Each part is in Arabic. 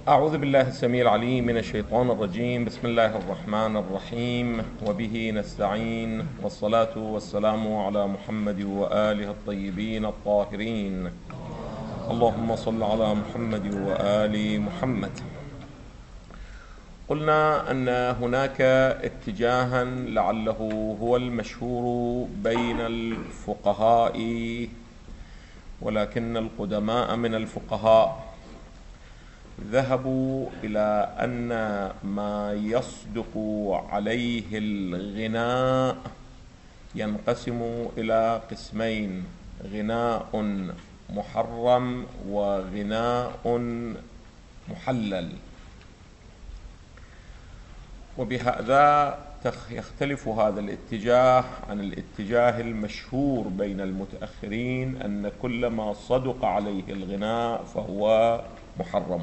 أعوذ بالله السميع العليم من الشيطان الرجيم. بسم الله الرحمن الرحيم، وبه نستعين، والصلاة والسلام على محمد وآله الطيبين الطاهرين. اللهم صل على محمد وآل محمد. قلنا أن هناك اتجاها لعله هو المشهور بين الفقهاء، ولكن القدماء من الفقهاء ذهبوا إلى أن ما يصدق عليه الغناء ينقسم إلى قسمين: غناء محرم وغناء محلل. وبهذا يختلف هذا الاتجاه عن الاتجاه المشهور بين المتأخرين أن كل ما صدق عليه الغناء فهو محرم.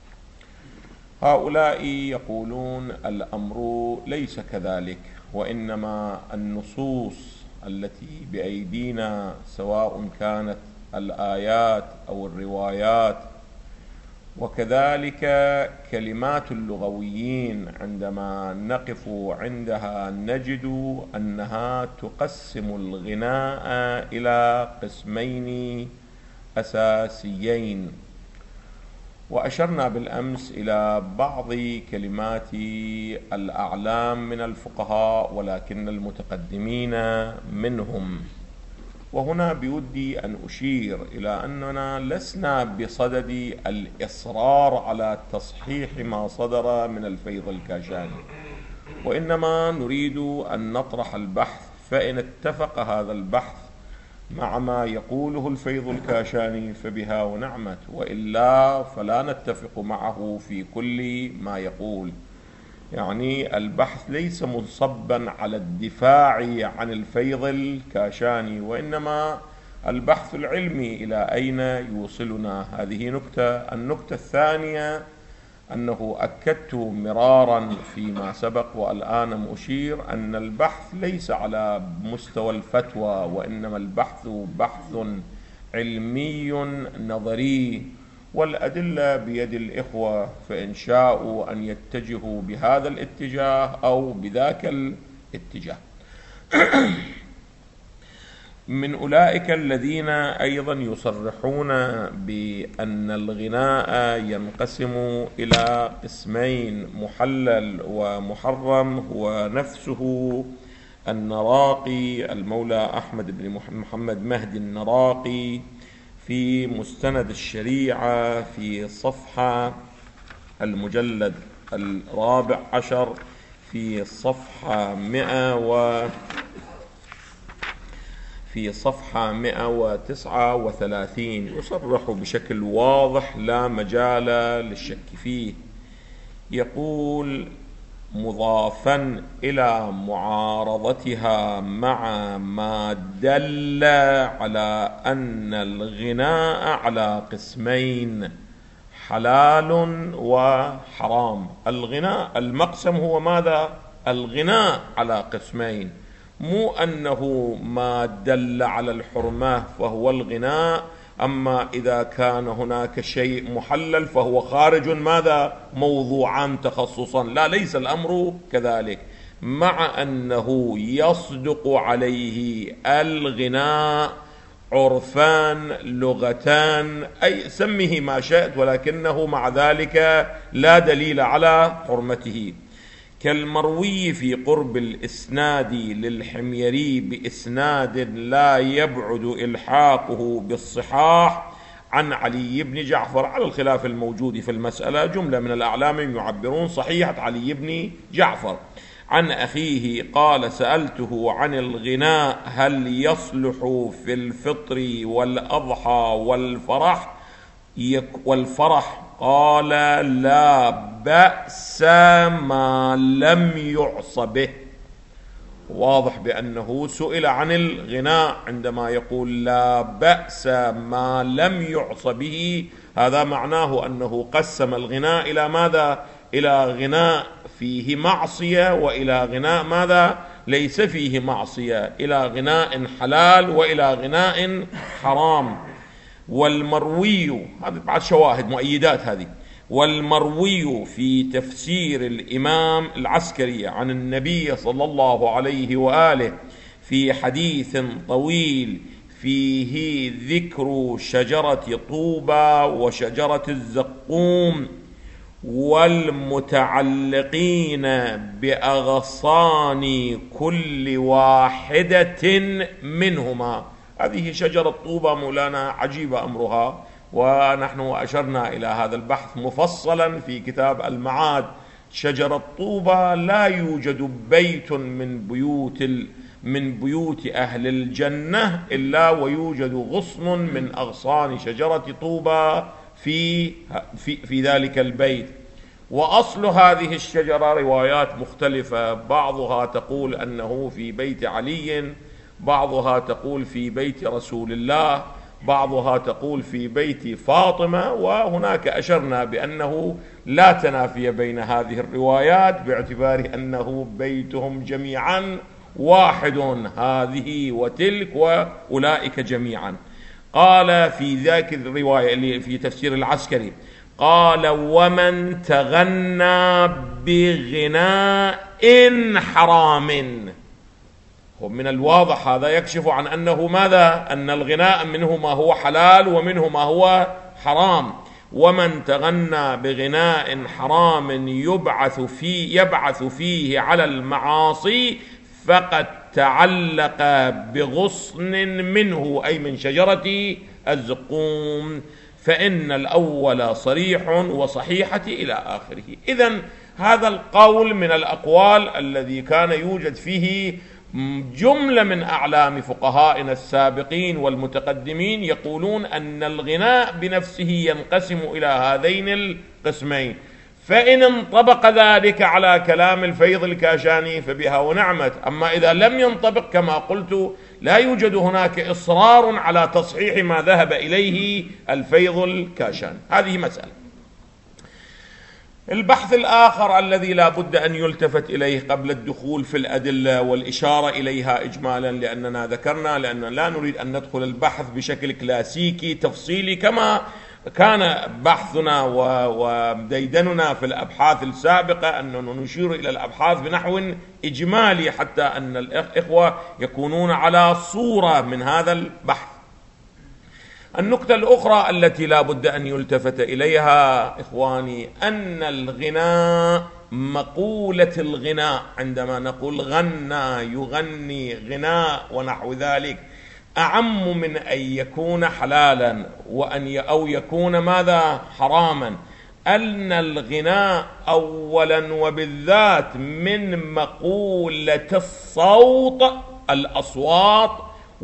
هؤلاء يقولون الأمر ليس كذلك، وإنما النصوص التي بأيدينا سواء كانت الآيات أو الروايات وكذلك كلمات اللغويين عندما نقف عندها نجد أنها تقسم الغناء إلى قسمين أساسيين. وأشرنا بالأمس إلى بعض كلمات الأعلام من الفقهاء ولكن المتقدمين منهم. وهنا بودي أن أشير إلى أننا لسنا بصدد الإصرار على تصحيح ما صدر من الفيض الكاشاني، وإنما نريد أن نطرح البحث، فإن اتفق هذا البحث مع ما يقوله الفيض الكاشاني فبها ونعمت، وإلا فلا نتفق معه في كل ما يقول. يعني البحث ليس منصبا على الدفاع عن الفيض الكاشاني، وإنما البحث العلمي إلى أين يوصلنا. هذه نكتة. النكتة الثانية أنه أكدت مرارا فيما سبق والآن أشير أن البحث ليس على مستوى الفتوى، وإنما البحث بحث علمي نظري، والأدلة بيد الإخوة، فإن شاءوا أن يتجهوا بهذا الاتجاه أو بذاك الاتجاه. من أولئك الذين أيضا يصرحون بأن الغناء ينقسم إلى قسمين: محلل ومحرم، هو نفسه النراقي المولى أحمد بن محمد مهدي النراقي في مستند الشريعة في صفحة المجلد 14 في صفحة 139 يصرح بشكل واضح لا مجال للشك فيه. يقول: مضافا إلى معارضتها مع ما دل على أن الغناء على قسمين: حلال وحرام. الغناء المقسم هو ماذا؟ الغناء على قسمين، مو أنه ما دل على الحرمة فهو الغناء، أما إذا كان هناك شيء محلل فهو خارج ماذا؟ موضوعان تخصصا. لا، ليس الأمر كذلك. مع أنه يصدق عليه الغناء عرفان لغتان، أي سمه ما شئت، ولكنه مع ذلك لا دليل على حرمته، كالمروي في قرب الإسناد للحميري بإسناد لا يبعد إلحاقه بالصحاح عن علي بن جعفر، على الخلاف الموجود في المسألة. جملة من الأعلام يعبرون صحيحة علي بن جعفر عن أخيه قال: سألته عن الغناء هل يصلح في الفطر والأضحى والفرح؟ قال: لا بأس ما لم يعص به. واضح بأنه سئل عن الغناء، عندما يقول لا بأس ما لم يعص به، هذا معناه أنه قسم الغناء إلى ماذا؟ إلى غناء فيه معصية، وإلى غناء ماذا؟ ليس فيه معصية، إلى غناء حلال وإلى غناء حرام. والمروي، هذه بعد شواهد مؤيدات هذه، والمروي في تفسير الإمام العسكري عن النبي صلى الله عليه وآله في حديث طويل فيه ذكر شجرة طوبى وشجرة الزقوم والمتعلقين بأغصان كل واحدة منهما. هذه شجرة طوبى مولانا عجيب أمرها، ونحن أشرنا إلى هذا البحث مفصلا في كتاب المعاد. شجرة طوبى لا يوجد بيت من بيوت أهل الجنة إلا ويوجد غصن من أغصان شجرة طوبى في ذلك البيت. وأصل هذه الشجرة روايات مختلفة، بعضها تقول أنه في بيت علي، بعضها تقول في بيت رسول الله، بعضها تقول في بيت فاطمة، وهناك أشرنا بأنه لا تنافي بين هذه الروايات باعتبار أنه بيتهم جميعا واحد، هذه وتلك وأولئك جميعا. قال في ذاك الرواية اللي في تفسير العسكري، قال: ومن تغنى بغناء حرام. ومن الواضح هذا يكشف عن أنه ماذا؟ أن الغناء منه ما هو حلال ومنه ما هو حرام. ومن تغنى بغناء حرام يبعث فيه على المعاصي فقد تعلق بغصن منه، أي من شجرة الزقوم، فإن الأول صريح وصحيحة إلى آخره. إذن هذا القول من الأقوال الذي كان يوجد فيه جملة من أعلام فقهائنا السابقين والمتقدمين يقولون أن الغناء بنفسه ينقسم إلى هذين القسمين، فإن انطبق ذلك على كلام الفيض الكاشاني فبها ونعمت. أما إذا لم ينطبق كما قلت لا يوجد هناك إصرار على تصحيح ما ذهب إليه الفيض الكاشاني. هذه مسألة. البحث الآخر الذي لا بد أن يلتفت إليه قبل الدخول في الأدلة والإشارة إليها إجمالا، لأننا ذكرنا لأننا لا نريد أن ندخل البحث بشكل كلاسيكي تفصيلي كما كان بحثنا وديدننا في الأبحاث السابقة، أننا نشير إلى الأبحاث بنحو إجمالي حتى أن الإخوة يكونون على صورة من هذا البحث. النقطة الأخرى التي لا بد أن يلتفت إليها إخواني أن الغناء، مقولة الغناء، عندما نقول غنى يغني غناء ونحو ذلك، أعم من أن يكون حلالا أو يكون ماذا؟ حراما. أن الغناء أولا وبالذات من مقولة الصوت، الأصوات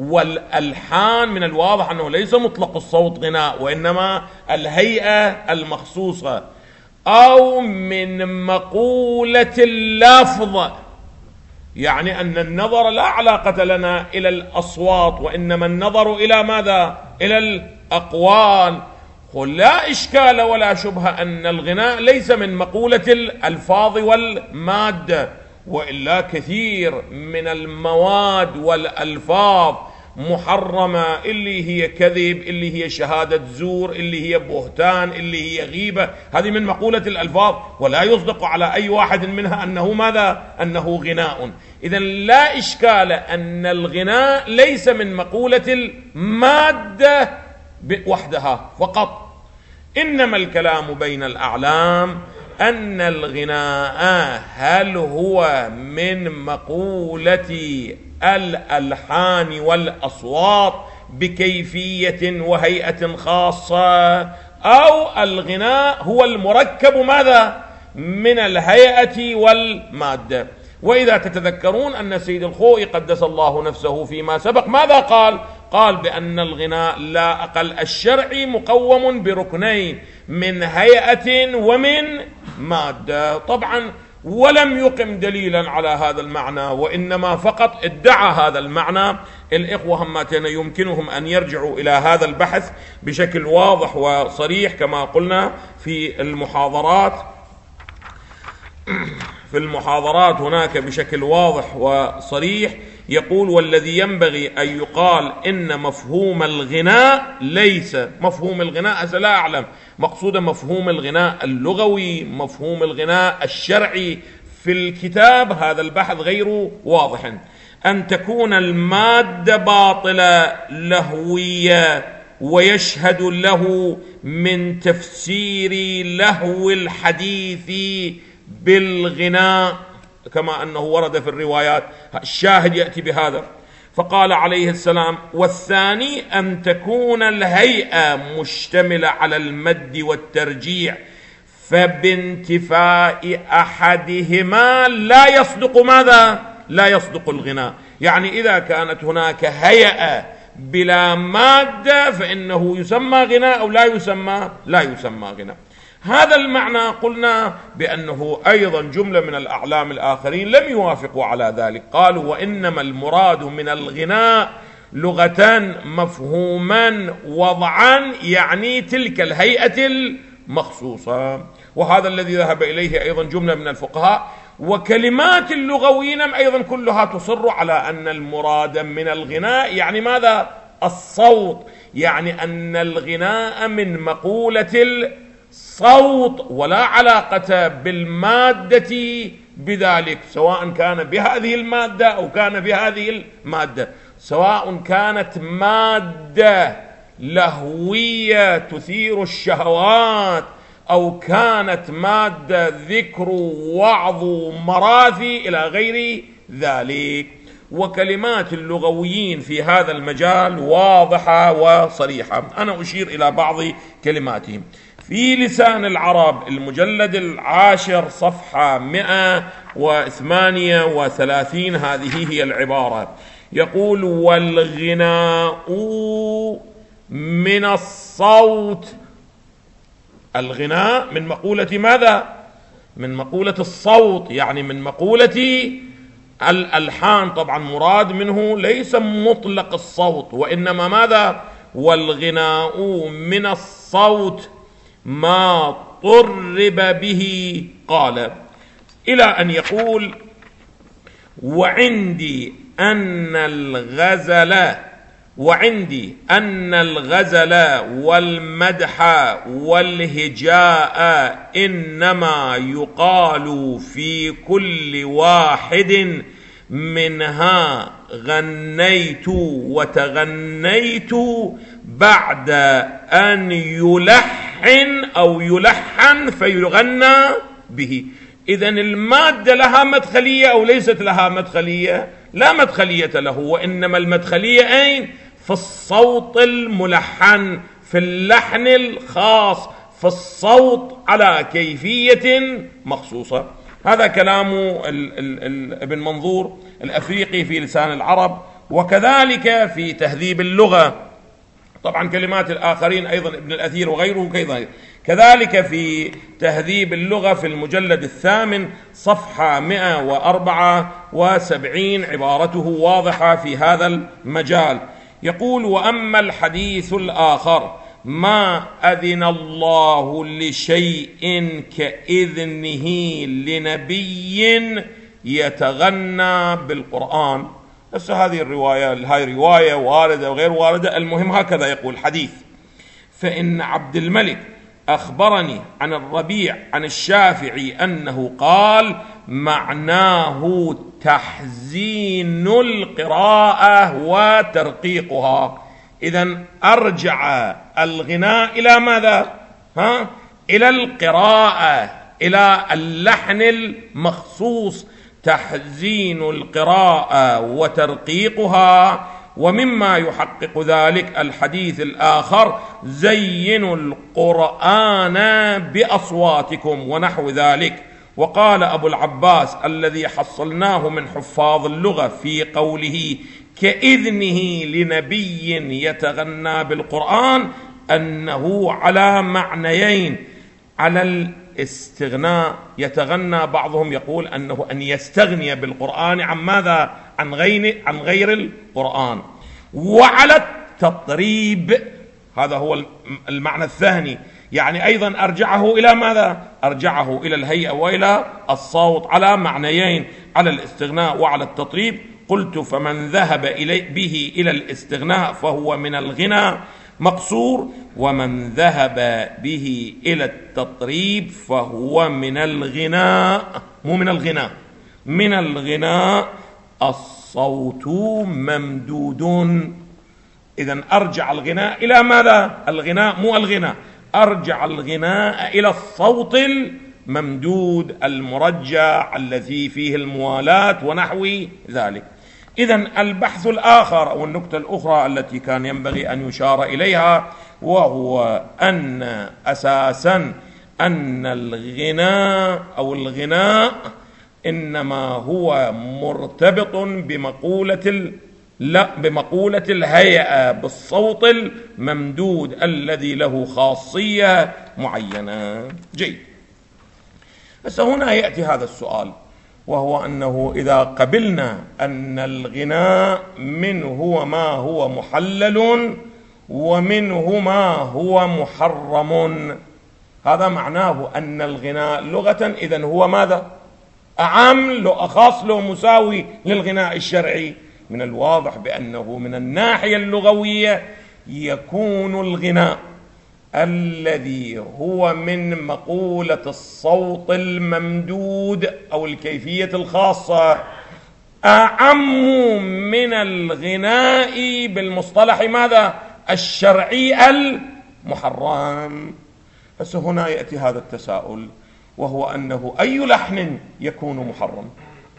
والألحان، من الواضح أنه ليس مطلق الصوت غناء وإنما الهيئة المخصوصة، أو من مقولة اللفظ، يعني أن النظر لا علاقة لنا إلى الأصوات وإنما النظر إلى ماذا؟ إلى الأقوال. لا إشكال ولا شبهة أن الغناء ليس من مقولة الألفاظ والمادة، وإلا كثير من المواد والألفاظ محرمة، اللي هي كذب، اللي هي شهادة زور، اللي هي بهتان، اللي هي غيبة، هذه من مقولة الألفاظ، ولا يصدق على أي واحد منها أنه ماذا؟ أنه غناء. إذن لا إشكال أن الغناء ليس من مقولة المادة وحدها فقط، إنما الكلام بين الأعلام أن الغناء هل هو من مقولة الألحان والأصوات بكيفية وهيئة خاصة، أو الغناء هو المركب ماذا؟ من الهيئة والمادة. وإذا تتذكرون أن سيد الخوئي قدس الله نفسه فيما سبق ماذا قال؟ قال بأن الغناء لا أقل الشرعي مقوم بركنين، من هيئة ومن مادة. طبعا ولم يقم دليلا على هذا المعنى، وإنما فقط ادعى هذا المعنى. الإخوة همتين يمكنهم أن يرجعوا إلى هذا البحث بشكل واضح وصريح كما قلنا في المحاضرات هناك بشكل واضح وصريح يقول: والذي ينبغي أن يقال إن مفهوم الغناء ليس مفهوم الغناء، لا أعلم مقصود مفهوم الغناء اللغوي، مفهوم الغناء الشرعي في الكتاب، هذا البحث غير واضح. أن تكون المادة باطلة لهوية ويشهد له من تفسير لهو الحديث بالغناء كما أنه ورد في الروايات، الشاهد يأتي بهذا. فقال عليه السلام: والثاني أن تكون الهيئة مشتملة على المد والترجيع، فبانتفاء أحدهما لا يصدق ماذا؟ لا يصدق الغناء. يعني إذا كانت هناك هيئة بلا مادة فإنه يسمى غناء أو لا يسمى؟ لا يسمى غناء. هذا المعنى قلنا بأنه أيضا جملة من الأعلام الآخرين لم يوافقوا على ذلك، قالوا: وإنما المراد من الغناء لغة مفهوما وضعا يعني تلك الهيئة المخصوصة. وهذا الذي ذهب إليه أيضا جملة من الفقهاء. وكلمات اللغويين أيضا كلها تصر على أن المراد من الغناء يعني ماذا؟ الصوت، يعني أن الغناء من مقولة الصوت ولا علاقة بالمادة بذلك، سواء كان بهذه المادة أو كان بهذه المادة، سواء كانت مادة لهوية تثير الشهوات أو كانت مادة ذكر وعظ مراثي إلى غير ذلك. وكلمات اللغويين في هذا المجال واضحة وصريحة. أنا أشير إلى بعض كلماتهم. في لسان العرب المجلد 10 صفحة 138 هذه هي العبارة، يقول: والغناء من الصوت. الغناء من مقولة ماذا؟ من مقولة الصوت، يعني من مقولة الألحان. طبعا مراد منه ليس مطلق الصوت، وإنما ماذا؟ والغناء من الصوت ما طرب به. قال إلى أن يقول: وعندي أن الغزل والمدح والهجاء إنما يقال في كل واحد منها غنيت وتغنيت بعد أن يلحن أو يلحن فيغنى به. إذن المادة لها مدخلية أو ليست لها مدخلية؟ لا مدخلية له، وإنما المدخلية أين؟ في الصوت الملحن، في اللحن الخاص، في الصوت على كيفية مخصوصة. هذا كلام ابن منظور الأفريقي في لسان العرب، وكذلك في تهذيب اللغة. طبعا كلمات الآخرين أيضا ابن الأثير وغيره كذلك في تهذيب اللغة في المجلد 8 صفحة 174 عبارته واضحة في هذا المجال. يقول: وأما الحديث الآخر ما أذن الله لشيء كإذنه لنبي يتغنى بالقرآن. بس هذه الرواية، هاي رواية واردة وغير واردة، المهم هكذا يقول حديث: فإن عبد الملك أخبرني عن الربيع عن الشافعي أنه قال: معناه تحزين القراءة وترقيقها. إذن أرجع الغناء إلى ماذا؟ إلى القراءة، إلى اللحن المخصوص، تحزين القراءة وترقيقها. ومما يحقق ذلك الحديث الآخر: زينوا القرآن بأصواتكم ونحو ذلك. وقال أبو العباس الذي حصلناه من حفاظ اللغة في قوله كإذنه لنبي يتغنى بالقرآن أنه على معنيين: على الاستغناء، يتغنى، بعضهم يقول أنه أن يستغني بالقرآن عن ماذا؟ عن غير القرآن، وعلى التطريب، هذا هو المعنى الثاني. يعني أيضا أرجعه إلى ماذا؟ أرجعه إلى الهيئة وإلى الصوت على معنيين: على الاستغناء وعلى التطريب. قلت فمن ذهب به إلى الاستغناء فهو من الغنى مقصور، ومن ذهب به إلى التطريب فهو من الغناء، مو من الغناء، من الغناء الصوت ممدود. إذن أرجع الغناء إلى ماذا؟ الغناء مو الغناء، أرجع الغناء إلى الصوت الممدود المرجع الذي فيه الموالاة ونحو ذلك. إذن البحث الآخر أو النقطة الأخرى التي كان ينبغي أن يشار إليها، وهو أن أساسا أن الغناء أو الغناء إنما هو مرتبط بمقولة الهيئة، بالصوت الممدود الذي له خاصية معينة. جيد. بس هنا يأتي هذا السؤال، وهو أنه إذا قبلنا أن الغناء منه ما هو محلل ومنه ما هو محرم، هذا معناه أن الغناء لغة إذن هو ماذا؟ أعم له، أخص له، مساوي للغناء الشرعي. من الواضح بأنه من الناحية اللغوية يكون الغناء الذي هو من مقولة الصوت الممدود أو الكيفية الخاصة أعم من الغناء بالمصطلح ماذا؟ الشرعي المحرم. بس هنا يأتي هذا التساؤل، وهو أنه أي لحن يكون محرم؟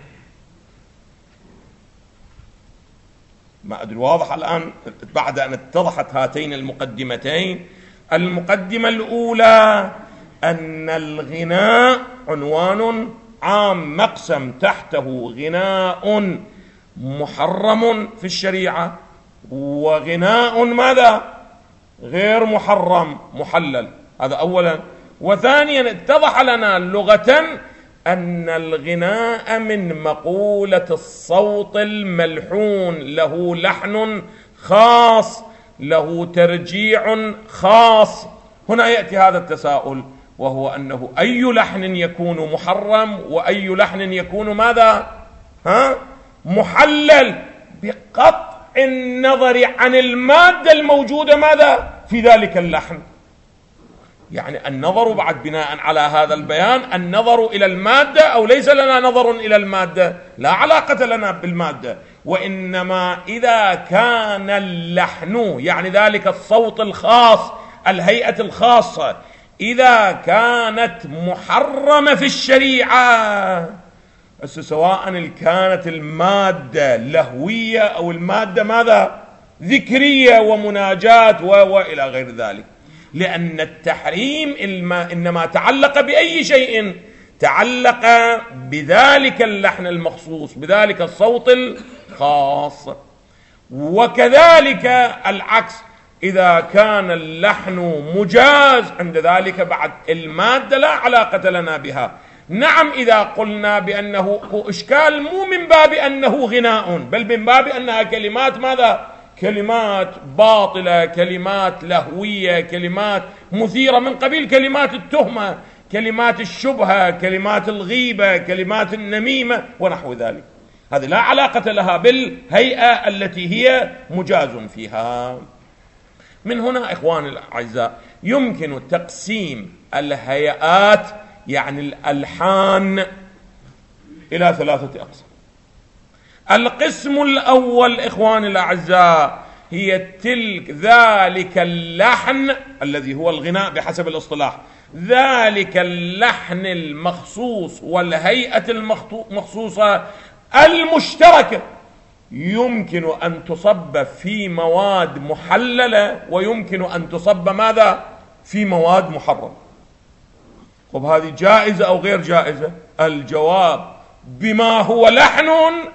ما أدري واضح الآن بعد أن اتضحت هاتين المقدمتين. المقدمة الأولى أن الغناء عنوان عام مقسم تحته غناء محرم في الشريعة وغناء ماذا؟ غير محرم محلل. هذا أولا. وثانيا اتضح لنا لغة أن الغناء من مقولة الصوت الملحون، له لحن خاص، له ترجيع خاص. هنا يأتي هذا التساؤل، وهو أنه أي لحن يكون محرم وأي لحن يكون ماذا؟ محلل، بقطع النظر عن المادة الموجودة ماذا؟ في ذلك اللحن. يعني النظر بعد بناء على هذا البيان النظر إلى المادة، أو ليس لنا نظر إلى المادة، لا علاقة لنا بالمادة، وإنما إذا كان اللحن يعني ذلك الصوت الخاص، الهيئة الخاصة، إذا كانت محرمة في الشريعة، سواء كانت المادة لهوية أو المادة ماذا؟ ذكرية ومناجات وإلى غير ذلك، لأن التحريم إنما تعلق بأي شيء؟ تعلق بذلك اللحن المخصوص، بذلك الصوت الخاص. وكذلك العكس، إذا كان اللحن مجاز، عند ذلك بعد المادة لا علاقة لنا بها. نعم، إذا قلنا بأنه إشكال مو من باب أنه غناء، بل من باب أنها كلمات ماذا؟ كلمات باطلة، كلمات لهوية، كلمات مثيرة من قبيل كلمات التهمة، كلمات الشبهة، كلمات الغيبة، كلمات النميمة ونحو ذلك. هذه لا علاقة لها بالهيئة التي هي مجاز فيها. من هنا إخواني الأعزاء يمكن تقسيم الهيئات يعني الألحان إلى 3 أقسام. القسم الأول إخواني الأعزاء هي ذلك اللحن الذي هو الغناء بحسب الاصطلاح، ذلك اللحن المخصوص والهيئة المخصوصة المشتركة، يمكن أن تصب في مواد محللة ويمكن أن تصب ماذا؟ في مواد محرمة. طب هذه جائزة أو غير جائزة؟ الجواب بما هو لحن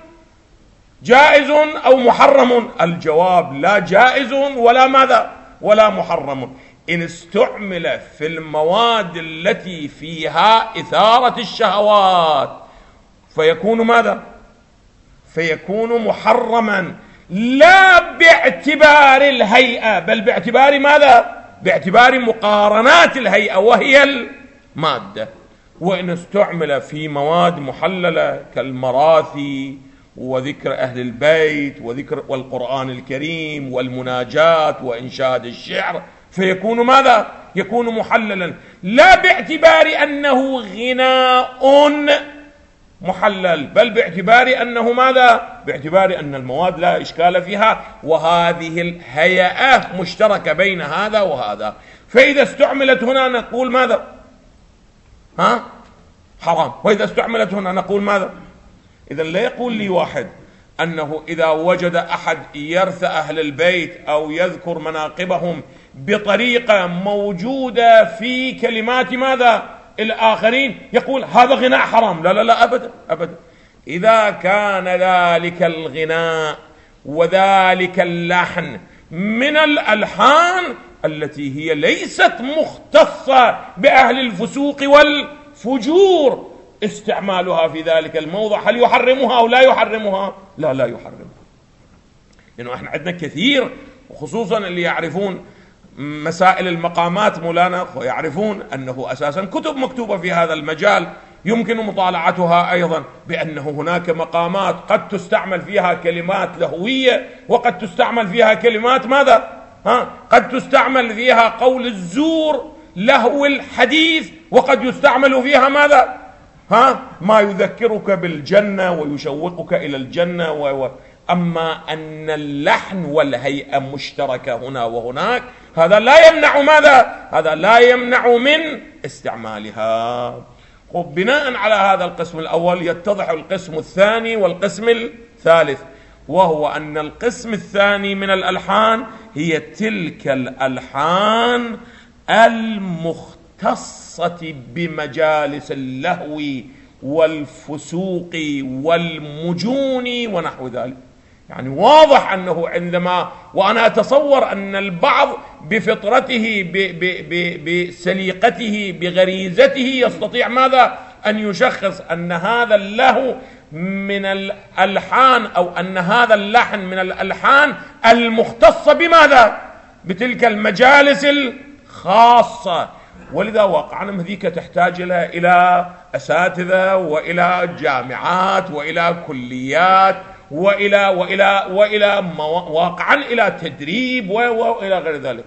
جائز أو محرم؟ الجواب لا جائز ولا ماذا؟ ولا محرم. إن استعمل في المواد التي فيها إثارة الشهوات فيكون ماذا؟ فيكون محرما، لا باعتبار الهيئة بل باعتبار ماذا؟ باعتبار مقارنات الهيئة وهي المادة. وإن استعمل في مواد محللة كالمراثي وذكر أهل البيت وذكر والقرآن الكريم والمناجات وإنشاد الشعر، فيكون ماذا؟ يكون محللا، لا باعتبار أنه غناء محلل، بل باعتبار أنه ماذا؟ باعتبار أن المواد لا إشكال فيها، وهذه الهيئة مشتركة بين هذا وهذا. فإذا استعملت هنا نقول ماذا؟ حرام. وإذا استعملت هنا نقول ماذا؟ إذا لا يقول لي واحد أنه إذا وجد أحد يرثى أهل البيت أو يذكر مناقبهم بطريقة موجودة في كلمات ماذا؟ الآخرين، يقول هذا غناء حرام. لا لا لا، أبدا أبدا. إذا كان ذلك الغناء وذلك اللحن من الألحان التي هي ليست مختصة بأهل الفسوق والفجور، استعمالها في ذلك الموضع هل يحرمها أو لا يحرمها؟ لا، لا يحرمها. لأنه احنا عندنا كثير، وخصوصا اللي يعرفون مسائل المقامات مولانا ويعرفون أنه أساسا كتب مكتوبة في هذا المجال يمكن مطالعتها أيضا، بأنه هناك مقامات قد تستعمل فيها كلمات لهوية، وقد تستعمل فيها كلمات ماذا؟ قد تستعمل فيها قول الزور، لهو الحديث، وقد يستعمل فيها ماذا؟ ما يذكرك بالجنة ويشوقك إلى الجنة أما أن اللحن والهيئة مشتركة هنا وهناك، هذا لا يمنع ماذا؟ هذا لا يمنع من استعمالها. وبناء على هذا القسم الأول يتضح القسم الثاني والقسم الثالث، وهو أن القسم الثاني من الألحان هي تلك الألحان المختصة بمجالس اللهو والفسوق والمجون ونحو ذلك. يعني واضح أنه عندما، وأنا أتصور أن البعض بفطرته بسليقته بغريزته يستطيع ماذا؟ أن يشخص أن هذا اللهو من الألحان، أو أن هذا اللحن من الألحان المختصة بماذا؟ بتلك المجالس الخاصة. ولذا واقعا هذيك تحتاج إلى أساتذة وإلى جامعات وإلى كليات وإلى واقعا إلى تدريب وإلى غير ذلك.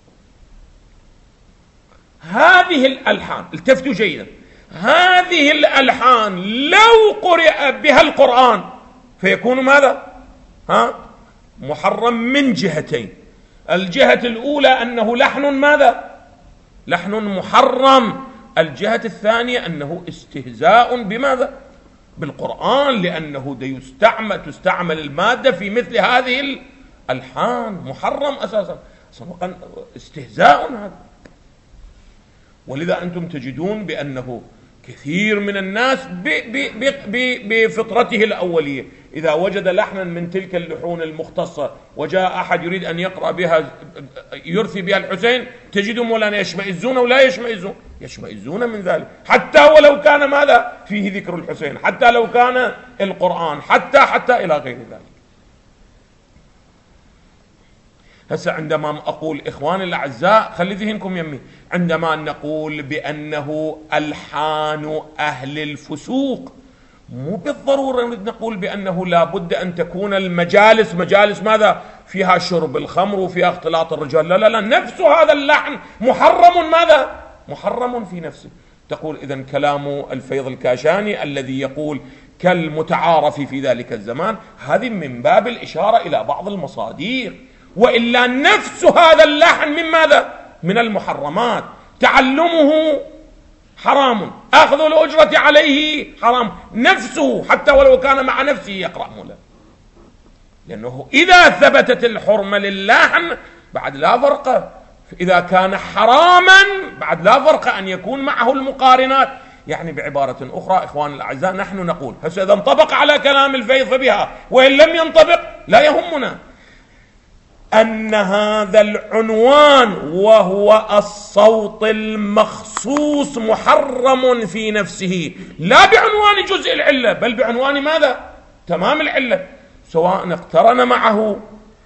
هذه الألحان، التفتوا جيدا، هذه الألحان لو قرئ بها القرآن فيكون ماذا؟ محرم من جهتين. الجهة الأولى أنه لحن ماذا؟ لحن محرم. الجهة الثانية أنه استهزاء بماذا؟ بالقرآن، لأنه تستعمل المادة في مثل هذه الألحان، محرم أساسا، استهزاء هذا. ولذا أنتم تجدون بأنه كثير من الناس بفطرته الأولية إذا وجد لحنا من تلك اللحون المختصة وجاء أحد يريد أن يقرأ بها يرثي بها الحسين، تجدهم مولانا يشمئزون ولا يشمئزون؟ يشمئزون من ذلك، حتى ولو كان ماذا فيه ذكر الحسين، حتى لو كان القرآن، حتى إلى غير ذلك. هسه عندما أقول إخواني الأعزاء، خلي ذهنكم يمي، عندما نقول بأنه ألحان أهل الفسوق، مو بالضرورة نقول بأنه لا بد أن تكون المجالس مجالس ماذا؟ فيها شرب الخمر وفيها اختلاط الرجال. لا لا لا، نفس هذا اللحن محرم ماذا؟ محرم في نفسه. تقول إذن كلام الفيض الكاشاني الذي يقول كالمتعارف في ذلك الزمان، هذه من باب الإشارة إلى بعض المصادر، وإلا نفس هذا اللحن من ماذا؟ من المحرمات. تعلمه حرام، أخذ الأجرة عليه حرام، نفسه حتى ولو كان مع نفسه يقرأ مولا، لأنه إذا ثبتت الحرمة للحن بعد لا فرق، إذا كان حراما بعد لا فرق أن يكون معه المقارنات. يعني بعبارة أخرى إخوان الأعزاء، نحن نقول هسه إذا انطبق على كلام الفيض فبها، وإن لم ينطبق لا يهمنا، أن هذا العنوان وهو الصوت المخصوص محرم في نفسه، لا بعنوان جزء العلة بل بعنوان ماذا؟ تمام العلة، سواء اقترن معه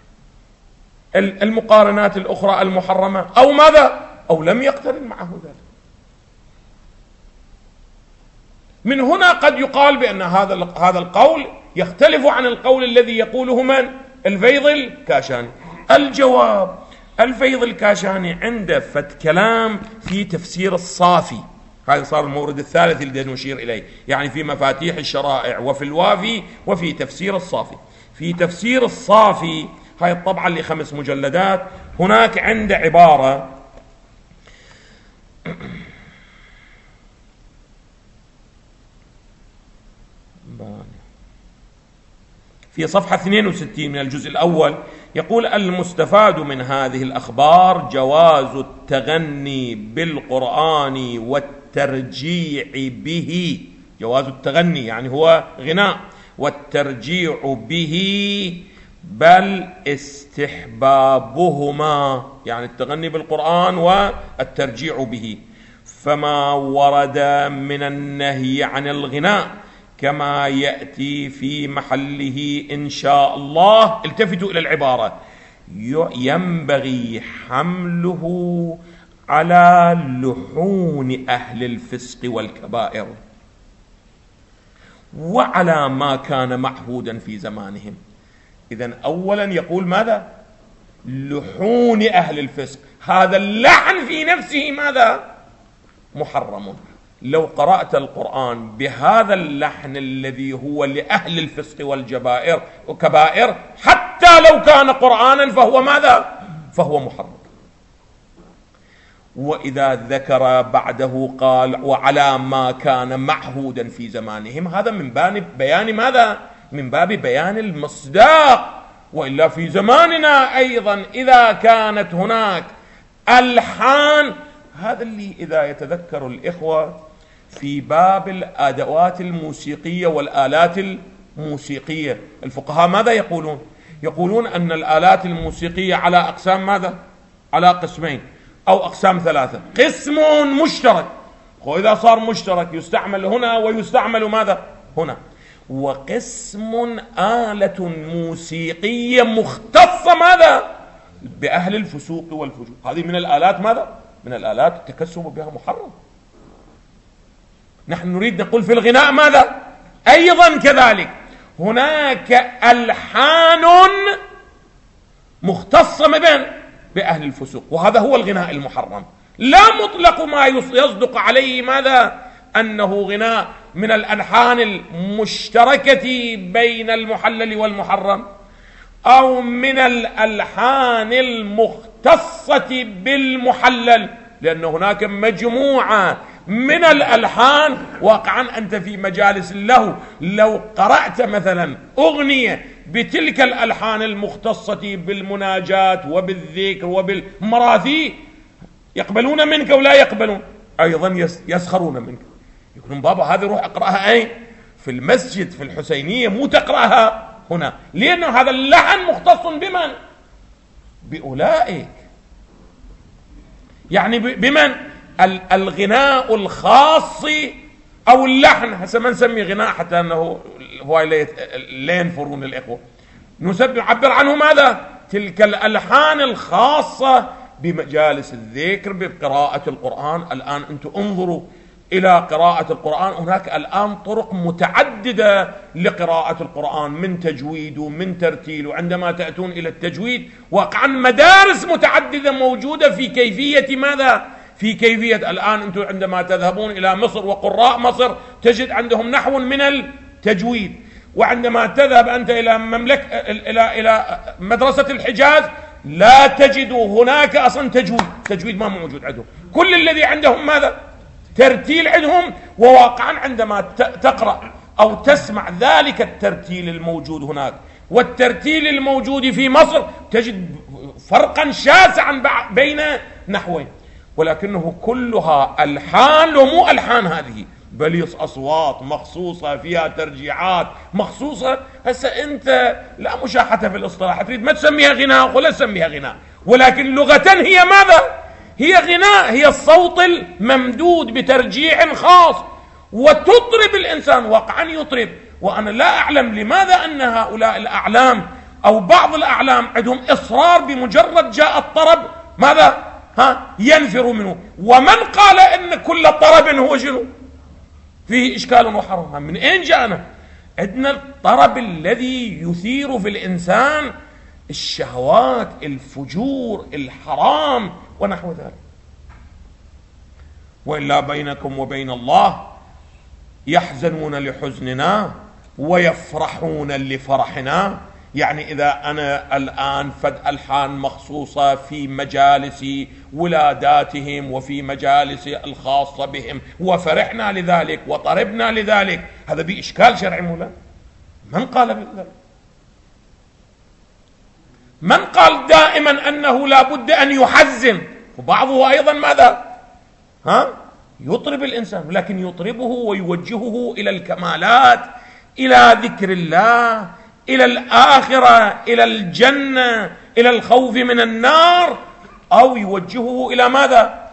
المقارنات الأخرى المحرمة أو ماذا؟ أو لم يقترن معه ذلك. من هنا قد يقال بأن هذا القول يختلف عن القول الذي يقوله من؟ الفيض الكاشاني. الجواب: الفيض الكاشاني عنده كلام في تفسير الصافي، هذا صار المورد الثالث اللي نشير إليه، يعني في مفاتيح الشرائع وفي الوافي وفي تفسير الصافي. في تفسير الصافي، هاي الطبعة اللي 5 مجلدات، هناك عنده عبارة في صفحة 62 من الجزء الأول، يقول: المستفاد من هذه الأخبار جواز التغني بالقرآن والترجيع به. جواز التغني يعني هو غناء، والترجيع به، بل استحبابهما، يعني التغني بالقرآن والترجيع به. فما ورد من النهي عن الغناء كما يأتي في محله إن شاء الله، التفتوا إلى العبارة، ينبغي حمله على لحون أهل الفسق والكبائر وعلى ما كان معهودا في زمانهم. إذن أولا يقول ماذا؟ لحون أهل الفسق، هذا اللحن في نفسه ماذا؟ محرم. لو قرأت القرآن بهذا اللحن الذي هو لأهل الفسق والجبائر وكبائر، حتى لو كان قرآنا فهو ماذا؟ فهو محرم. وإذا ذكر بعده قال وعلى ما كان معهودا في زمانهم، هذا من باب بيان ماذا؟ من باب بيان المصداق. وإلا في زماننا أيضا إذا كانت هناك ألحان، هذا اللي إذا يتذكر الإخوة في باب الأدوات الموسيقية والآلات الموسيقية، الفقهاء ماذا يقولون؟ يقولون أن الآلات الموسيقية على أقسام ماذا؟ على قسمين أو أقسام 3. قسم مشترك، وإذا صار مشترك يستعمل هنا ويستعمل ماذا؟ هنا. وقسم آلة موسيقية مختصة ماذا؟ بأهل الفسوق والفجور، هذه من الآلات ماذا؟ من الآلات التكسب بها محرم. نحن نريد نقول في الغناء ماذا؟ أيضا كذلك هناك ألحان مختصة بأهل الفسوق، وهذا هو الغناء المحرم. لا مطلق ما يصدق عليه ماذا؟ أنه غناء من الألحان المشتركة بين المحلل والمحرم، أو من الألحان المختصة بالمحلل، لأن هناك مجموعة من الألحان. واقعا أنت في مجالس اللهو لو قرأت مثلا أغنية بتلك الألحان المختصة بالمناجات وبالذكر وبالمراثي، يقبلون منك ولا يقبلون؟ أيضا يسخرون منك، يقولون بابا هذه روح أقرأها أين؟ في المسجد في الحسينية، مو تقرأها هنا، لأن هذا اللحن مختص بمن؟ بأولئك، يعني بمن؟ الغناء الخاص أو اللحن، هسه ما نسمي غناء حتى أنه هو لا ينفرون الإخوة، نعبر عنه ماذا؟ تلك الألحان الخاصة بمجالس الذكر بقراءة القرآن. الآن أنتم انظروا إلى قراءة القرآن، هناك الآن طرق متعددة لقراءة القرآن، من تجويد ومن ترتيل، وعندما تأتون إلى التجويد واقعا مدارس متعددة موجودة في كيفية ماذا؟ في كيفية. الآن أنتم عندما تذهبون إلى مصر وقراء مصر تجد عندهم نحو من التجويد، وعندما تذهب أنت إلى إلى مدرسة الحجاز لا تجد هناك أصلا تجويد ما موجود عندهم، كل الذي عندهم ماذا؟ ترتيل عندهم. وواقعا عندما تقرأ أو تسمع ذلك الترتيل الموجود هناك والترتيل الموجود في مصر تجد فرقا شاسعا بين نحوين، ولكنه كلها ألحان ومو ألحان هذه، بل أصوات مخصوصة فيها ترجيعات مخصوصة. هسه أنت لا مشاحة في الاصطلاح، تريد ما تسميها غناء ولا تسميها غناء، ولكن لغة هي ماذا؟ هي غناء، هي الصوت الممدود بترجيع خاص، وتطرب الإنسان، واقعا يطرب. وأنا لا أعلم لماذا أن هؤلاء الأعلام أو بعض الأعلام عندهم إصرار بمجرد جاء الطرب ماذا؟ ينفر منه. ومن قال إن كل طرب هو شنو؟ فيه إشكال وحرام، من أين جاءنا؟ عندنا الطرب الذي يثير في الإنسان الشهوات، الفجور، الحرام ونحو ذلك. وإلا بينكم وبين الله يحزنون لحزننا ويفرحون لفرحنا. يعني إذا أنا الآن فد ألحان مخصوصة في مجالس ولاداتهم وفي مجالس الخاصة بهم وفرحنا لذلك وطربنا لذلك، هذا بإشكال شرعي مولا؟ من قال بذلك؟ من قال دائما أنه لا بد أن يحزن؟ وبعضه أيضا ماذا؟ يطرب الإنسان، لكن يطربه ويوجهه إلى الكمالات، إلى ذكر الله، إلى الآخرة، إلى الجنة، إلى الخوف من النار، أو يوجهه إلى ماذا؟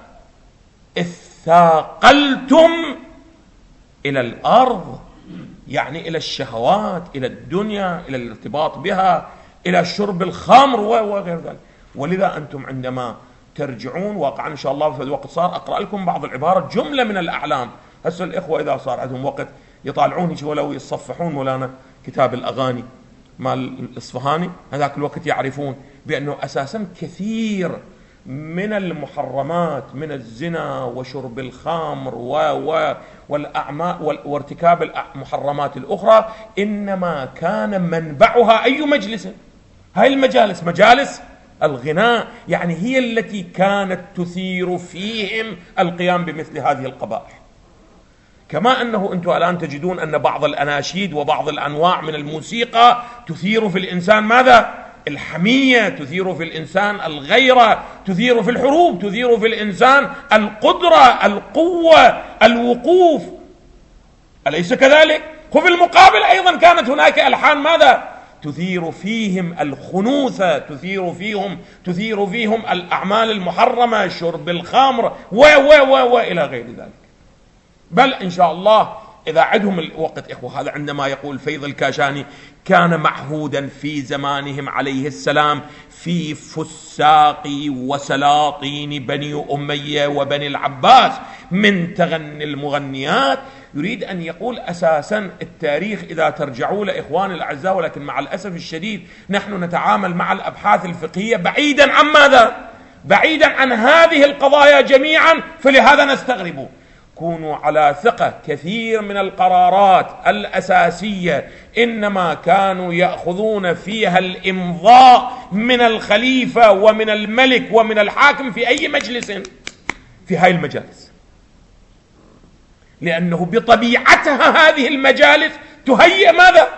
اثاقلتم إلى الأرض، يعني إلى الشهوات، إلى الدنيا، إلى الارتباط بها، إلى شرب الخمر وغير ذلك. ولذا أنتم عندما ترجعون، واقعا إن شاء الله في الوقت صار أقرأ لكم بعض العبارات، جملة من الأعلام. هسه الإخوة إذا صار عندهم وقت يطالعون ولو يصفحون مولانا كتاب الأغاني مال الإصفهاني، هذاك الوقت يعرفون بأنه أساسا كثير من المحرمات من الزنا وشرب الخمر والأعمال وارتكاب المحرمات الأخرى إنما كان منبعها أي مجلس؟ هاي المجالس، مجالس الغناء، يعني هي التي كانت تثير فيهم القيام بمثل هذه القبائح. كما أنه أنتم الآن تجدون أن بعض الأناشيد وبعض الأنواع من الموسيقى تثير في الإنسان ماذا؟ الحمية، تثير في الإنسان الغيرة، تثير في الحروب، تثير في الإنسان القدرة، القوة، الوقوف، أليس كذلك؟ وفي المقابل أيضا كانت هناك ألحان ماذا؟ تثير فيهم الخنوثة، تثير فيهم الأعمال المحرمة، شرب الخمر وإلى غير ذلك. بل إن شاء الله إذا عندهم الوقت إخوة، هذا عندما يقول فيض الكاشاني كان معهودا في زمانهم عليه السلام في فساق وسلاطين بني أمية وبني العباس من تغني المغنيات. يريد أن يقول أساسا التاريخ إذا ترجعوا لإخواني الأعزاء، ولكن مع الأسف الشديد نحن نتعامل مع الأبحاث الفقهية بعيدا عن ماذا؟ بعيدا عن هذه القضايا جميعا، فلهذا نستغرب. كونوا على ثقة كثير من القرارات الأساسية إنما كانوا يأخذون فيها الإمضاء من الخليفة ومن الملك ومن الحاكم في أي مجلس في هاي المجالس، لأنه بطبيعتها هذه المجالس تهيئ ماذا؟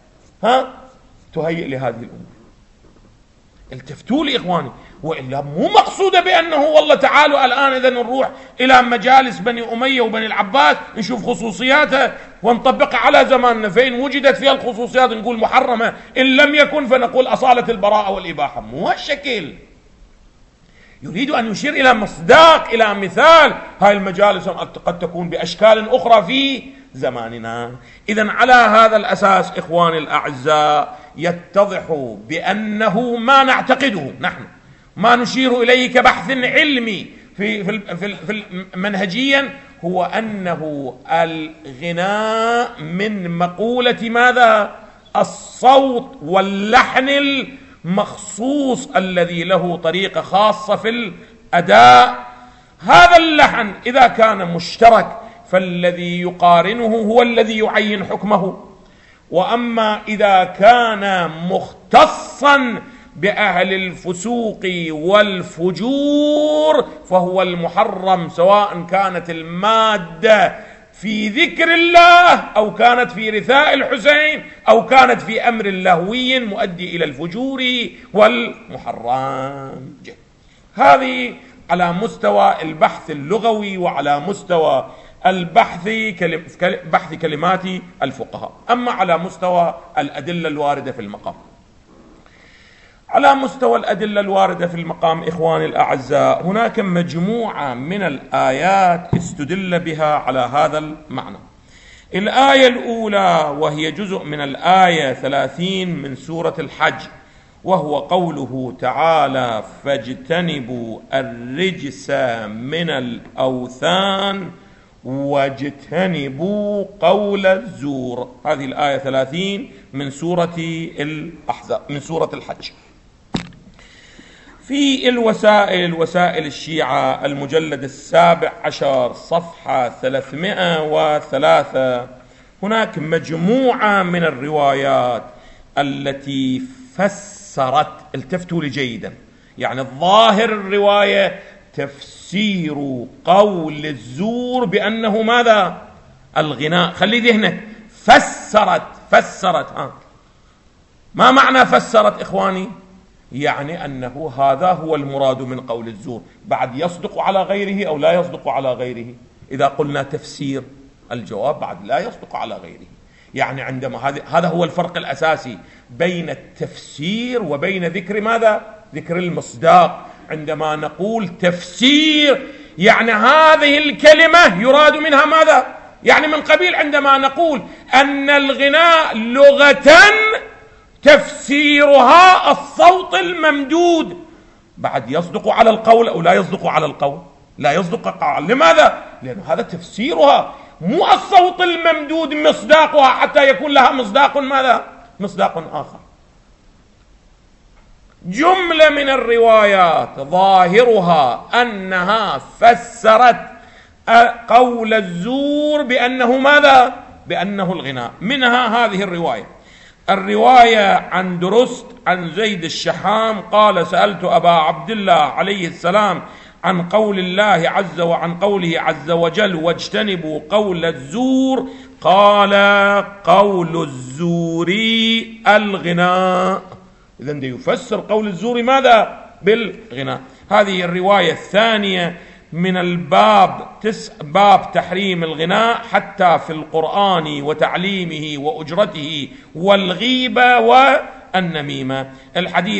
تهيئ لهذه الأمور. التفتوا لي إخواني، وإلا مو مقصودة بأنه والله تعالوا الآن إذا نروح إلى مجالس بني أمية وبني العباس نشوف خصوصياتها ونطبقها على زماننا، فإن وجدت فيها الخصوصيات نقول محرمة، إن لم يكن فنقول أصالة البراءة والإباحة. مو هالشكل. يريد أن يشير إلى مصداق، إلى مثال. هاي المجالس قد تكون بأشكال أخرى في زماننا. إذن على هذا الأساس إخواني الأعزاء يتضح بأنه ما نعتقده نحن، ما نشير إليه كبحث علمي في منهجيا، هو أنه الغناء من مقولة ماذا؟ الصوت واللحن المخصوص الذي له طريقة خاصة في الأداء. هذا اللحن إذا كان مشترك فالذي يقارنه هو الذي يعين حكمه، وأما إذا كان مختصا بأهل الفسوق والفجور فهو المحرم، سواء كانت المادة في ذكر الله أو كانت في رثاء الحسين أو كانت في أمر لهوي مؤدي إلى الفجور والمحرم. هذه على مستوى البحث اللغوي وعلى مستوى بحث كلمات الفقهاء. أما على مستوى الأدلة الواردة في المقام، على مستوى الأدلة الواردة في المقام إخواني الأعزاء، هناك مجموعة من الآيات استدل بها على هذا المعنى. الآية الأولى وهي جزء من الآية 30 من سورة الحج، وهو قوله تعالى: فاجتنبوا الرجس من الأوثان واجتنبوا قول الزور. هذه الآية 30 من سورة الأحزاب، من سورة الحج. في وسائل الشيعة المجلد 17 صفحة 303 هناك مجموعة من الروايات التي فسرت، التفتوا لي جيدا، يعني الظاهر الرواية تفسير قول الزور بأنه ماذا؟ الغناء. خلي ذهنك، فسرت ما معنى فسرت إخواني؟ يعني أنه هذا هو المراد من قول الزور. بعد يصدق على غيره أو لا يصدق على غيره؟ إذا قلنا تفسير، الجواب بعد لا يصدق على غيره. يعني عندما هذا هو الفرق الأساسي بين التفسير وبين ذكر ماذا؟ ذكر المصداق. عندما نقول تفسير يعني هذه الكلمة يراد منها ماذا؟ يعني من قبيل عندما نقول أن الغناء لغة تفسيرها الصوت الممدود، بعد يصدق على القول أو لا يصدق على القول؟ لا يصدق. لماذا؟ لأن هذا تفسيرها، مو الصوت الممدود مصداقها حتى يكون لها مصداق ماذا؟ مصداق آخر. جملة من الروايات ظاهرها أنها فسرت قول الزور بأنه ماذا؟ بأنه الغناء. منها هذه الرواية عن درست عن زيد الشحام قال: سألت أبا عبد الله عليه السلام عن قول الله وعن قوله عز وجل: واجتنبوا قول الزور، قال: قول الزور الغناء. إذن يفسر قول الزور ماذا؟ بالغناء. هذه الرواية الثانية من الباب باب تحريم الغناء حتى في القرآن وتعليمه وأجرته والغيبة والنميمة. الحديث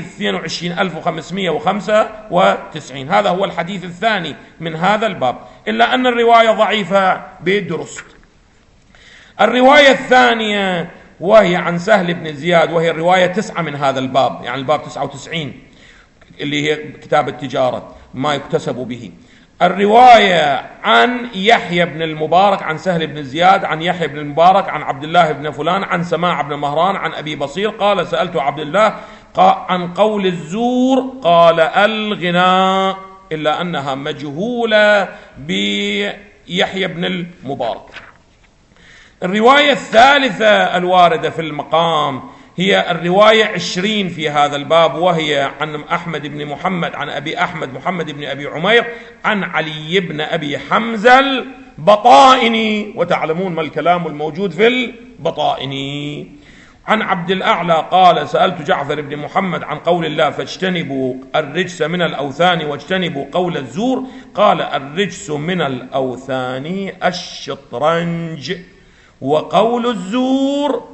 22595. هذا هو الحديث الثاني من هذا الباب، إلا أن الرواية ضعيفة بدرست. الرواية الثانية وهي عن سهل بن زياد، وهي الرواية 9 من هذا الباب، يعني الباب 99 اللي هي كتاب التجارة ما يكتسب به. الرواية عن يحيى بن المبارك عن سهل بن زياد عن يحيى بن المبارك عن عبد الله بن فلان عن سماع بن مهران عن أبي بصير قال: سألت عبد الله عن قول الزور، قال: الغناء، إلا أنها مجهولة بيحيى بن المبارك. الرواية الثالثة الواردة في المقام هي الرواية 20 في هذا الباب، وهي عن أحمد بن محمد عن أبي أحمد محمد بن أبي عمير عن علي بن أبي حمزة البطائني، وتعلمون ما الكلام الموجود في البطائني. عن عبد الأعلى قال: سألت جعفر بن محمد عن قول الله: فاجتنبوا الرجس من الأوثان واجتنبوا قول الزور، قال: الرجس من الأوثان الشطرنج، وقول الزور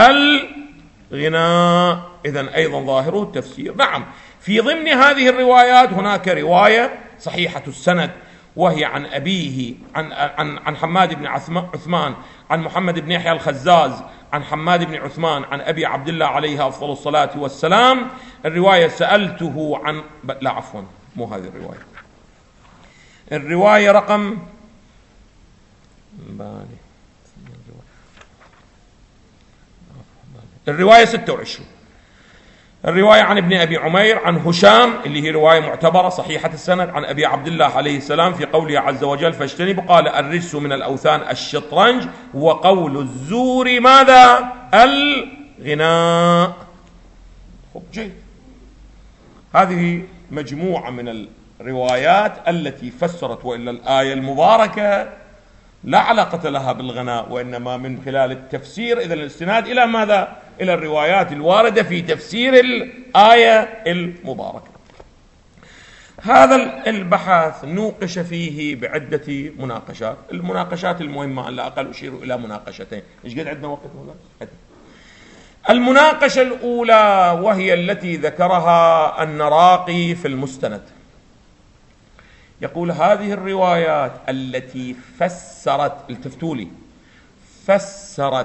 الغناء. إذن أيضا ظاهره التفسير. نعم، في ضمن هذه الروايات هناك رواية صحيحة السند، وهي عن أبيه عن حماد بن عثمان عن محمد بن يحيى الخزاز عن حماد بن عثمان عن أبي عبد الله عليه أفضل الصلاة والسلام. الرواية سألته عن لا عفوا مو هذه الرواية رقم الرواية 26. الرواية عن ابن أبي عمير عن هشام اللي هي رواية معتبرة صحيحة السند عن أبي عبد الله عليه السلام في قوله عز وجل: فاجتنبوا، قال: الرجس من الأوثان الشطرنج، وقول الزور ماذا؟ الغناء. جيد. هذه مجموعة من الروايات التي فسرت، وإلا الآية المباركة لا علاقة لها بالغناء، وإنما من خلال التفسير. إذن الاستناد إلى ماذا؟ إلى الروايات الواردة في تفسير الآية المباركة. هذا البحث نوقش فيه بعدة مناقشات. المناقشات المهمة على الأقل أشير إلى مناقشتين. إيش قد عندنا وقت هنا؟ المناقشة الأولى وهي التي ذكرها النراقي في المستند، يقول: هذه الروايات التي فسرت، التفتولي، فسرت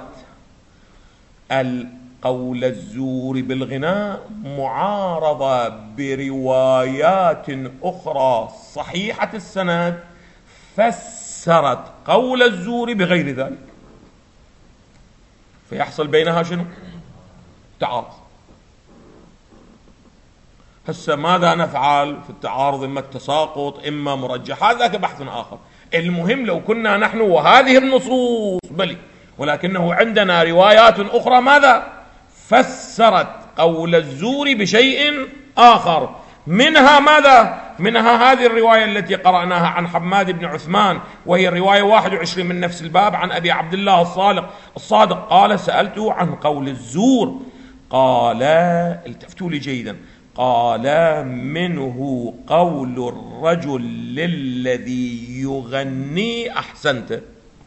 القول الزور بالغناء معارضة بروايات أخرى صحيحة السند فسرت فسرت قول الزور بغير ذلك، فيحصل بينها شنو؟ تعارض. هسه ماذا نفعل في التعارض؟ إما التساقط إما مرجح، هذا بحث آخر. المهم لو كنا نحن وهذه النصوص بلي، ولكنه عندنا روايات أخرى ماذا؟ فسرت قول الزور بشيء آخر، منها ماذا؟ منها هذه الرواية التي قرأناها عن حماد بن عثمان، وهي الرواية 21 من نفس الباب، عن أبي عبد الله الصادق قال: سألته عن قول الزور، قال، التفتوا لي جيدا، قال: منه قول الرجل للذي يغني أحسنت.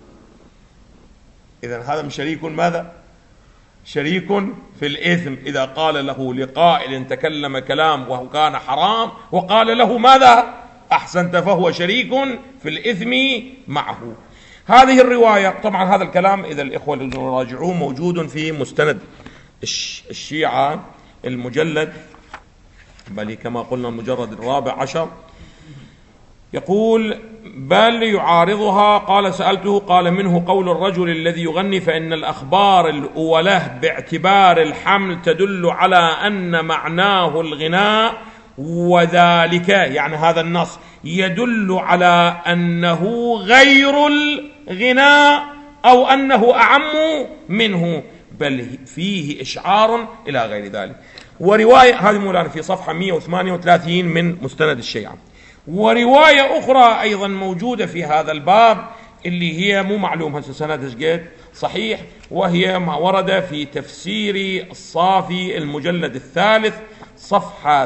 إذن هذا من شريك ماذا؟ شريك في الإثم، إذا قال له لقائل تكلم كلام وهو كان حرام وقال له ماذا؟ أحسنت، فهو شريك في الإثم معه. هذه الرواية طبعا هذا الكلام إذا الإخوة يراجعوه موجود في مستند الشيعة المجلد، بل كما قلنا المجرد 14، يقول: بل يعارضها. قال: سألته، قال: منه قول الرجل الذي يغني، فإن الأخبار الأولى باعتبار الحمل تدل على أن معناه الغناء، وذلك يعني هذا النص يدل على أنه غير الغناء أو أنه أعم منه، بل فيه إشعار إلى غير ذلك. ورواية هذه مولانا في صفحة 138 من مستند الشيعة. ورواية أخرى أيضا موجودة في هذا الباب اللي هي مو معلوم هسه سندها صحيح، وهي ما ورد في تفسير الصافي المجلد 3 صفحة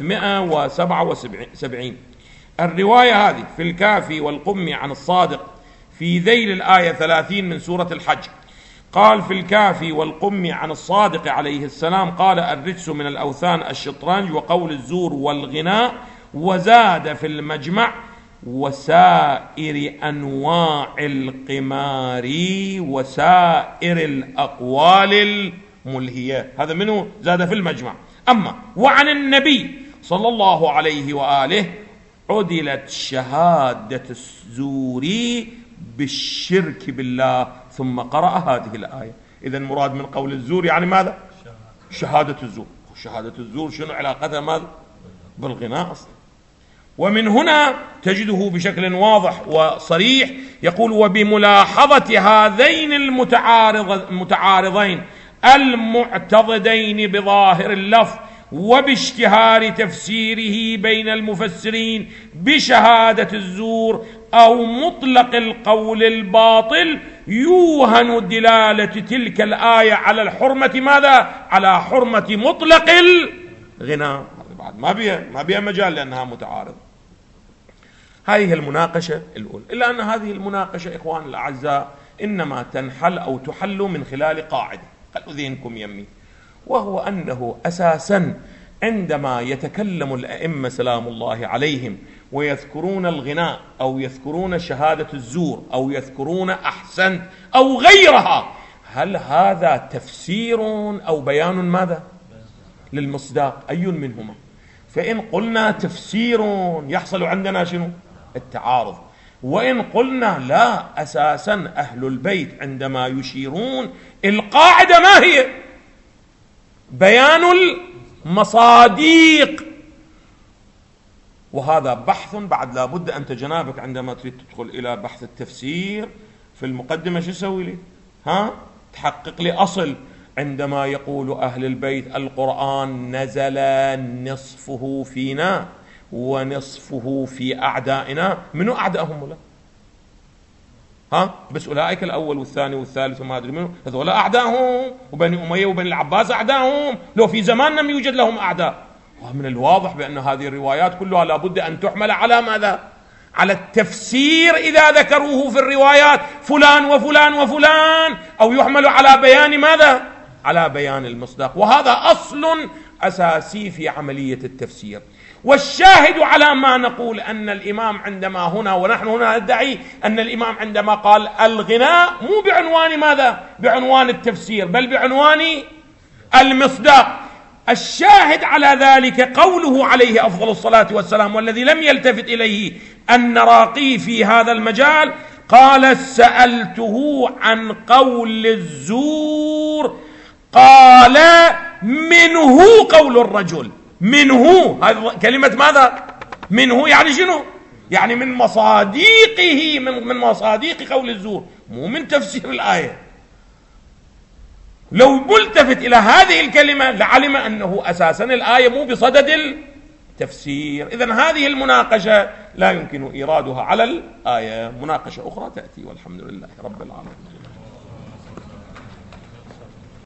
377. الرواية هذه في الكافي والقمي عن الصادق في ذيل الآية 30 من سورة الحج. قال في الكافي والقمي عن الصادق عليه السلام: قال: الرجس من الأوثان الشطرنج وقول الزور والغناء. وزاد في المجمع: وسائر أنواع القمار وسائر الأقوال الملهية. هذا منه زاد في المجمع. أما وعن النبي صلى الله عليه وآله: عدلت شهادة الزور بالشرك بالله. ثم قرأ هذه الآية. إذن مراد من قول الزور يعني ماذا؟ شهادة الزور. شهادة الزور شنو علاقتها ماذا؟ بالغناء أصلا. ومن هنا تجده بشكل واضح وصريح يقول: وبملاحظة هذين المتعارضين المعتضدين بظاهر اللفظ وباشتهار تفسيره بين المفسرين بشهادة الزور أو مطلق القول الباطل، يوهن دلالة تلك الآية على الحرمة ماذا؟ على حرمة مطلق الغناء. بعد ما بيها مجال لأنها متعارضة. هذه المناقشة الأولى. إلا أن هذه المناقشة إخوان الأعزاء إنما تنحل أو تحل من خلال قاعدة، خلوا ذهنكم يمي، وهو أنه أساسا عندما يتكلم الأئمة سلام الله عليهم ويذكرون الغناء أو يذكرون شهادة الزور أو يذكرون أحسنت أو غيرها، هل هذا تفسير أو بيان ماذا؟ للمصداق، أي منهما؟ فإن قلنا تفسير يحصل عندنا شنو؟ التعارض. وإن قلنا لا، أساسا أهل البيت عندما يشيرون القاعدة ما هي؟ بيان المصاديق. وهذا بحث بعد لابد أن تجنابك عندما تريد تدخل إلى بحث التفسير في المقدمة. شو تسوي لي؟ تحقق لي أصل. عندما يقول أهل البيت القرآن نزل نصفه فينا ونصفه في أعدائنا، منو أعدائهم ولا؟ بس أولئك الأول والثاني والثالث وما أدري منه، هذول أعدائهم، وبني أمية وبني العباس أعدائهم، لو في زماننا لم يوجد لهم أعداء. ومن الواضح بأن هذه الروايات كلها لابد أن تحمل على ماذا؟ على التفسير إذا ذكروه في الروايات فلان وفلان وفلان، أو يحمل على بيان ماذا؟ على بيان المصداق. وهذا أصل أساسي في عملية التفسير. والشاهد على ما نقول أن الإمام عندما هنا، ونحن هنا ندعي أن الإمام عندما قال الغناء مو بعنوان ماذا؟ بعنوان التفسير، بل بعنوان المصداق. الشاهد على ذلك قوله عليه أفضل الصلاة والسلام، والذي لم يلتفت إليه النراقي في هذا المجال، قال سألته عن قول الزور قال منه قول الرجل. منه، هذه كلمة ماذا؟ منه يعني شنو؟ يعني من مصاديقه، من مصاديق قول الزور، مو من تفسير الآية. لو ملتفت إلى هذه الكلمة لعلم أنه أساسا الآية مو بصدد التفسير. إذن هذه المناقشة لا يمكن إيرادها على الآية، مناقشة أخرى تأتي، والحمد لله رب العالمين.